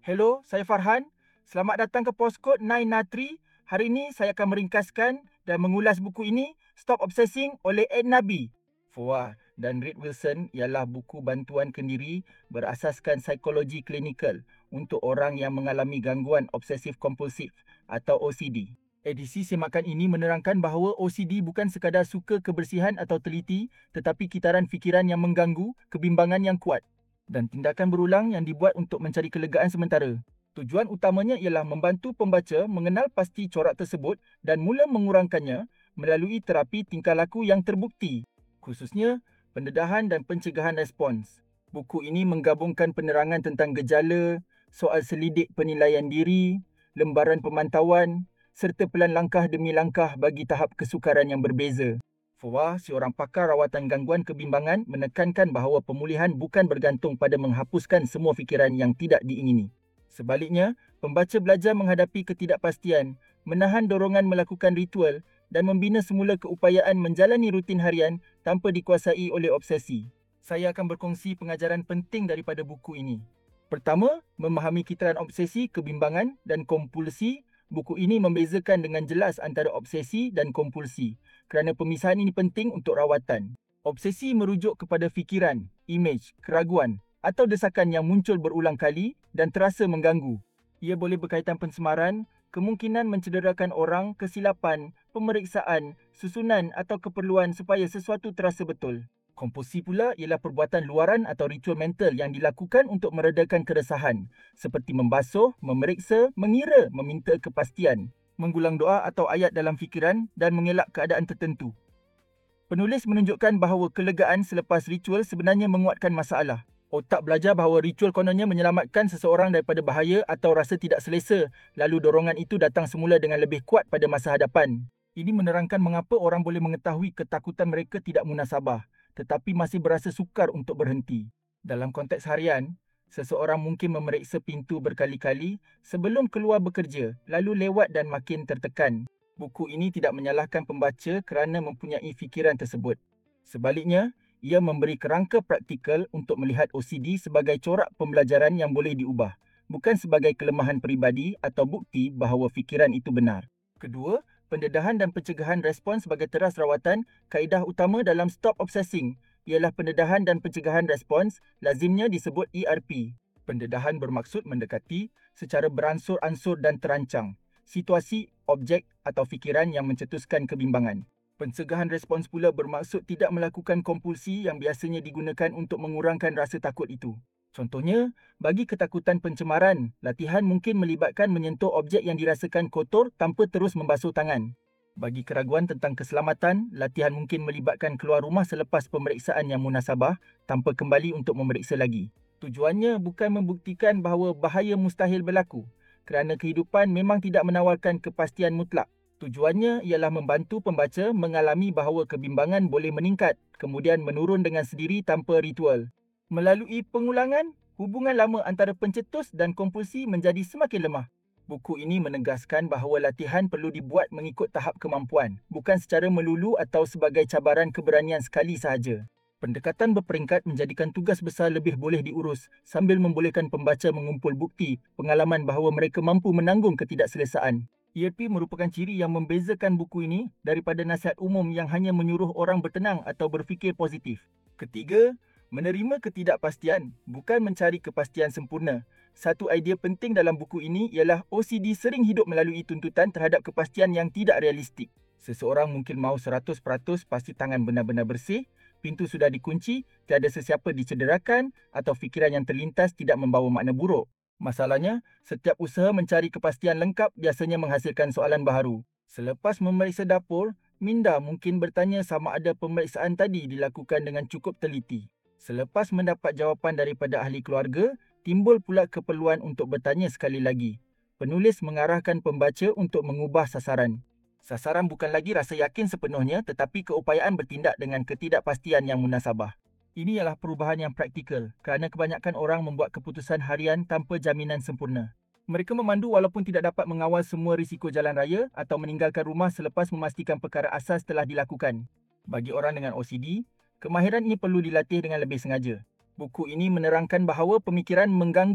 Hello, saya Farhan. Selamat datang ke Postcode 9 Natri. Hari ini saya akan meringkaskan dan mengulas buku ini, Stop Obsessing oleh Ed Nabi. Fawah dan Reed Wilson ialah buku bantuan kendiri berasaskan psikologi klinikal untuk orang yang mengalami gangguan obsesif kompulsif atau OCD. Edisi semakan ini menerangkan bahawa OCD bukan sekadar suka kebersihan atau teliti, tetapi kitaran fikiran yang mengganggu, kebimbangan yang kuat dan tindakan berulang yang dibuat untuk mencari kelegaan sementara. Tujuan utamanya ialah membantu pembaca mengenal pasti corak tersebut dan mula mengurangkannya melalui terapi tingkah laku yang terbukti, khususnya pendedahan dan pencegahan respons. Buku ini menggabungkan penerangan tentang gejala, soal selidik penilaian diri, lembaran pemantauan, serta pelan langkah demi langkah bagi tahap kesukaran yang berbeza. Fawah, seorang pakar rawatan gangguan kebimbangan, menekankan bahawa pemulihan bukan bergantung pada menghapuskan semua fikiran yang tidak diingini. Sebaliknya, pembaca belajar menghadapi ketidakpastian, menahan dorongan melakukan ritual dan membina semula keupayaan menjalani rutin harian tanpa dikuasai oleh obsesi. Saya akan berkongsi pengajaran penting daripada buku ini. Pertama, memahami kitaran obsesi, kebimbangan dan kompulsi. Buku ini membezakan dengan jelas antara obsesi dan kompulsi kerana pemisahan ini penting untuk rawatan. Obsesi merujuk kepada fikiran, imej, keraguan atau desakan yang muncul berulang kali dan terasa mengganggu. Ia boleh berkaitan pencemaran, kemungkinan mencederakan orang, kesilapan, pemeriksaan, susunan atau keperluan supaya sesuatu terasa betul. Kompulsi pula ialah perbuatan luaran atau ritual mental yang dilakukan untuk meredakan keresahan, seperti membasuh, memeriksa, mengira, meminta kepastian, menggulang doa atau ayat dalam fikiran dan mengelak keadaan tertentu. Penulis menunjukkan bahawa kelegaan selepas ritual sebenarnya menguatkan masalah. Otak belajar bahawa ritual kononnya menyelamatkan seseorang daripada bahaya atau rasa tidak selesa, lalu dorongan itu datang semula dengan lebih kuat pada masa hadapan. Ini menerangkan mengapa orang boleh mengetahui ketakutan mereka tidak munasabah, tetapi masih berasa sukar untuk berhenti. Dalam konteks harian, seseorang mungkin memeriksa pintu berkali-kali sebelum keluar bekerja, lalu lewat dan makin tertekan. Buku ini tidak menyalahkan pembaca kerana mempunyai fikiran tersebut. Sebaliknya, ia memberi kerangka praktikal untuk melihat OCD sebagai corak pembelajaran yang boleh diubah, bukan sebagai kelemahan peribadi atau bukti bahawa fikiran itu benar. Kedua, pendedahan dan pencegahan respons sebagai teras rawatan. Kaedah utama dalam Stop Obsessing ialah pendedahan dan pencegahan respons, lazimnya disebut ERP. Pendedahan bermaksud mendekati secara beransur-ansur dan terancang situasi, objek atau fikiran yang mencetuskan kebimbangan. Pencegahan respons pula bermaksud tidak melakukan kompulsi yang biasanya digunakan untuk mengurangkan rasa takut itu. Contohnya, bagi ketakutan pencemaran, latihan mungkin melibatkan menyentuh objek yang dirasakan kotor tanpa terus membasuh tangan. Bagi keraguan tentang keselamatan, latihan mungkin melibatkan keluar rumah selepas pemeriksaan yang munasabah tanpa kembali untuk memeriksa lagi. Tujuannya bukan membuktikan bahawa bahaya mustahil berlaku, kerana kehidupan memang tidak menawarkan kepastian mutlak. Tujuannya ialah membantu pembaca mengalami bahawa kebimbangan boleh meningkat, kemudian menurun dengan sendiri tanpa ritual. Melalui pengulangan, hubungan lama antara pencetus dan kompulsi menjadi semakin lemah. Buku ini menegaskan bahawa latihan perlu dibuat mengikut tahap kemampuan, bukan secara melulu atau sebagai cabaran keberanian sekali sahaja. Pendekatan berperingkat menjadikan tugas besar lebih boleh diurus sambil membolehkan pembaca mengumpul bukti pengalaman bahawa mereka mampu menanggung ketidakselesaan. ERP merupakan ciri yang membezakan buku ini daripada nasihat umum yang hanya menyuruh orang bertenang atau berfikir positif. Ketiga, menerima ketidakpastian, bukan mencari kepastian sempurna. Satu idea penting dalam buku ini ialah OCD sering hidup melalui tuntutan terhadap kepastian yang tidak realistik. Seseorang mungkin mahu 100% pasti tangan benar-benar bersih, pintu sudah dikunci, tiada sesiapa dicederakan atau fikiran yang terlintas tidak membawa makna buruk. Masalahnya, setiap usaha mencari kepastian lengkap biasanya menghasilkan soalan baharu. Selepas memeriksa dapur, minda mungkin bertanya sama ada pemeriksaan tadi dilakukan dengan cukup teliti. Selepas mendapat jawapan daripada ahli keluarga, timbul pula keperluan untuk bertanya sekali lagi. Penulis mengarahkan pembaca untuk mengubah sasaran. Sasaran bukan lagi rasa yakin sepenuhnya tetapi keupayaan bertindak dengan ketidakpastian yang munasabah. Ini ialah perubahan yang praktikal kerana kebanyakan orang membuat keputusan harian tanpa jaminan sempurna. Mereka memandu walaupun tidak dapat mengawal semua risiko jalan raya atau meninggalkan rumah selepas memastikan perkara asas telah dilakukan. Bagi orang dengan OCD, kemahiran ini perlu dilatih dengan lebih sengaja. Buku ini menerangkan bahawa pemikiran mengganggu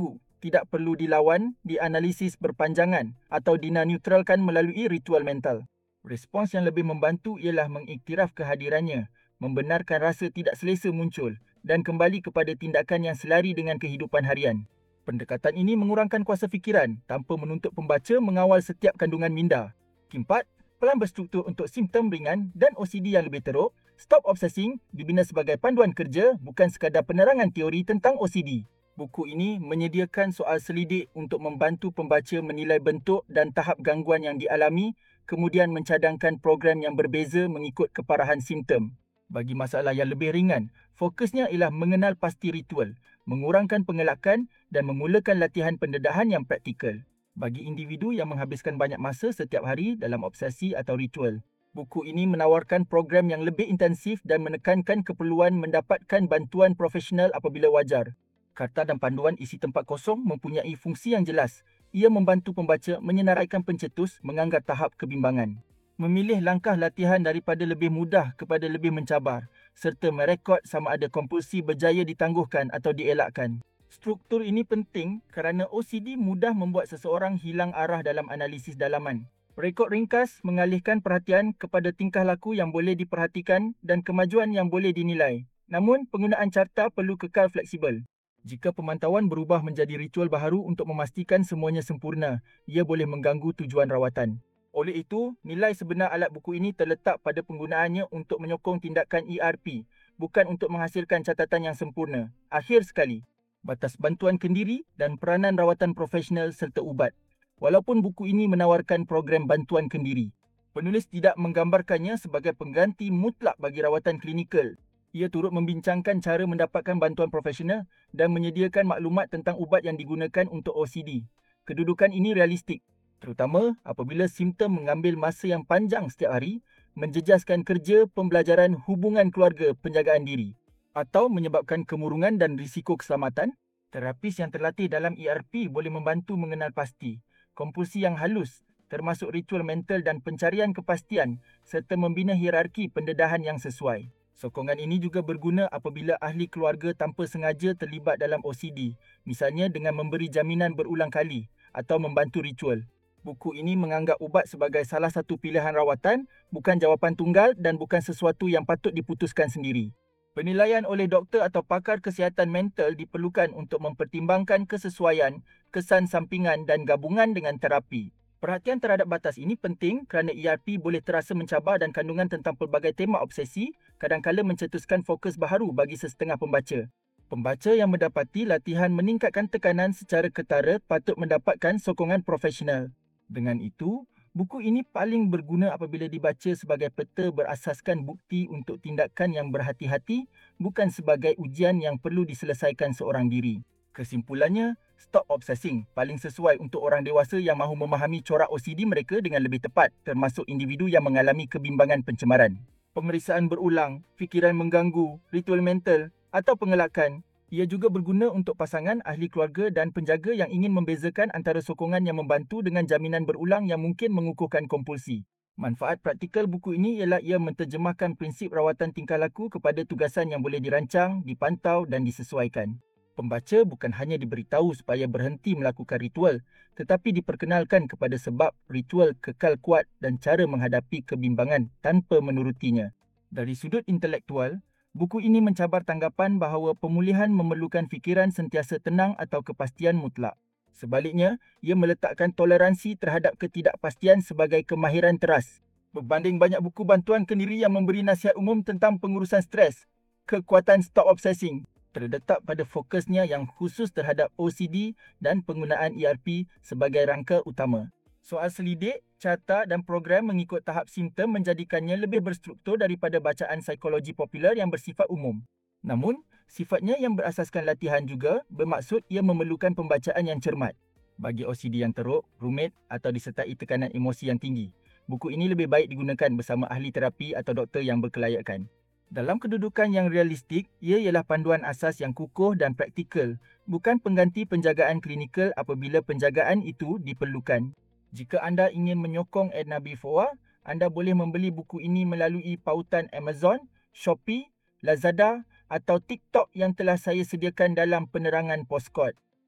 tidak perlu dilawan, dianalisis berpanjangan atau dina-neutralkan melalui ritual mental. Respons yang lebih membantu ialah mengiktiraf kehadirannya, membenarkan rasa tidak selesa muncul dan kembali kepada tindakan yang selari dengan kehidupan harian. Pendekatan ini mengurangkan kuasa fikiran tanpa menuntut pembaca mengawal setiap kandungan minda. Keempat, pelan berstruktur untuk simptom ringan dan OCD yang lebih teruk. Stop Obsessing dibina sebagai panduan kerja, bukan sekadar penerangan teori tentang OCD. Buku ini menyediakan soal selidik untuk membantu pembaca menilai bentuk dan tahap gangguan yang dialami, kemudian mencadangkan program yang berbeza mengikut keparahan simptom. Bagi masalah yang lebih ringan, fokusnya ialah mengenal pasti ritual, mengurangkan pengelakan dan memulakan latihan pendedahan yang praktikal. Bagi individu yang menghabiskan banyak masa setiap hari dalam obsesi atau ritual, buku ini menawarkan program yang lebih intensif dan menekankan keperluan mendapatkan bantuan profesional apabila wajar. Karta dan panduan isi tempat kosong mempunyai fungsi yang jelas. Ia membantu pembaca menyenaraikan pencetus menganggar tahap kebimbangan. Memilih langkah latihan daripada lebih mudah kepada lebih mencabar, serta merekod sama ada kompulsi berjaya ditangguhkan atau dielakkan. Struktur ini penting kerana OCD mudah membuat seseorang hilang arah dalam analisis dalaman. Rekod ringkas mengalihkan perhatian kepada tingkah laku yang boleh diperhatikan dan kemajuan yang boleh dinilai. Namun, penggunaan carta perlu kekal fleksibel. Jika pemantauan berubah menjadi ritual baharu untuk memastikan semuanya sempurna, ia boleh mengganggu tujuan rawatan. Oleh itu, nilai sebenar alat buku ini terletak pada penggunaannya untuk menyokong tindakan ERP, bukan untuk menghasilkan catatan yang sempurna. Akhir sekali, batas bantuan kendiri dan peranan rawatan profesional serta ubat. Walaupun buku ini menawarkan program bantuan kendiri, penulis tidak menggambarkannya sebagai pengganti mutlak bagi rawatan klinikal. Ia turut membincangkan cara mendapatkan bantuan profesional dan menyediakan maklumat tentang ubat yang digunakan untuk OCD. Kedudukan ini realistik, terutama apabila simptom mengambil masa yang panjang setiap hari, menjejaskan kerja, pembelajaran, hubungan keluarga, penjagaan diri, atau menyebabkan kemurungan dan risiko keselamatan. Terapis yang terlatih dalam ERP boleh membantu mengenal pasti kompulsi yang halus, termasuk ritual mental dan pencarian kepastian, serta membina hierarki pendedahan yang sesuai. Sokongan ini juga berguna apabila ahli keluarga tanpa sengaja terlibat dalam OCD, misalnya dengan memberi jaminan berulang kali atau membantu ritual. Buku ini menganggap ubat sebagai salah satu pilihan rawatan, bukan jawapan tunggal dan bukan sesuatu yang patut diputuskan sendiri. Penilaian oleh doktor atau pakar kesihatan mental diperlukan untuk mempertimbangkan kesesuaian, kesan sampingan dan gabungan dengan terapi. Perhatian terhadap batas ini penting kerana ERP boleh terasa mencabar dan kandungan tentang pelbagai tema obsesi kadang-kala mencetuskan fokus baharu bagi sesetengah pembaca. Pembaca yang mendapati latihan meningkatkan tekanan secara ketara patut mendapatkan sokongan profesional. Dengan itu, buku ini paling berguna apabila dibaca sebagai peta berasaskan bukti untuk tindakan yang berhati-hati, bukan sebagai ujian yang perlu diselesaikan seorang diri. Kesimpulannya, Stop Obsessing paling sesuai untuk orang dewasa yang mahu memahami corak OCD mereka dengan lebih tepat, termasuk individu yang mengalami kebimbangan pencemaran. Pemeriksaan berulang, fikiran mengganggu, ritual mental atau pengelakan. Ia juga berguna untuk pasangan, ahli keluarga dan penjaga yang ingin membezakan antara sokongan yang membantu dengan jaminan berulang yang mungkin mengukuhkan kompulsi. Manfaat praktikal buku ini ialah ia menterjemahkan prinsip rawatan tingkah laku kepada tugasan yang boleh dirancang, dipantau dan disesuaikan. Pembaca bukan hanya diberitahu supaya berhenti melakukan ritual, tetapi diperkenalkan kepada sebab ritual kekal kuat dan cara menghadapi kebimbangan tanpa menurutinya. Dari sudut intelektual, buku ini mencabar tanggapan bahawa pemulihan memerlukan fikiran sentiasa tenang atau kepastian mutlak. Sebaliknya, ia meletakkan toleransi terhadap ketidakpastian sebagai kemahiran teras. Berbanding banyak buku bantuan kendiri yang memberi nasihat umum tentang pengurusan stres, kekuatan Stop Obsessing terletak pada fokusnya yang khusus terhadap OCD dan penggunaan ERP sebagai rangka utama. Soal selidik, carta dan program mengikut tahap simptom menjadikannya lebih berstruktur daripada bacaan psikologi popular yang bersifat umum. Namun, sifatnya yang berasaskan latihan juga bermaksud ia memerlukan pembacaan yang cermat. Bagi OCD yang teruk, rumit atau disertai tekanan emosi yang tinggi, buku ini lebih baik digunakan bersama ahli terapi atau doktor yang berkelayakan. Dalam kedudukan yang realistik, ia ialah panduan asas yang kukuh dan praktikal, bukan pengganti penjagaan klinikal apabila penjagaan itu diperlukan. Jika anda ingin menyokong Edna B. Foa, anda boleh membeli buku ini melalui pautan Amazon, Shopee, Lazada atau TikTok yang telah saya sediakan dalam penerangan Postcode.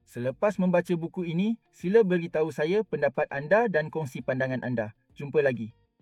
Selepas membaca buku ini, sila beritahu saya pendapat anda dan kongsi pandangan anda. Jumpa lagi.